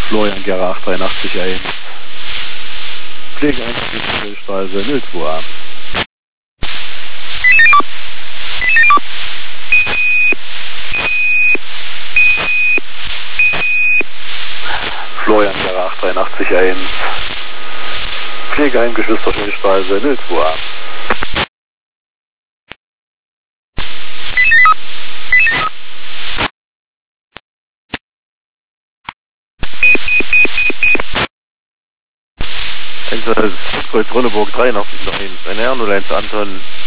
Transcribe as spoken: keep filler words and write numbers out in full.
Florian Gera acht drei acht eins. Pflegeeinrichtung Straße null zwei A. Florian Gera acht drei acht eins. Pflegeheim Geschwisterstraße null zwei A. Kreuz Ronneburg dreiundachtzig eins, ein R null eins Anton.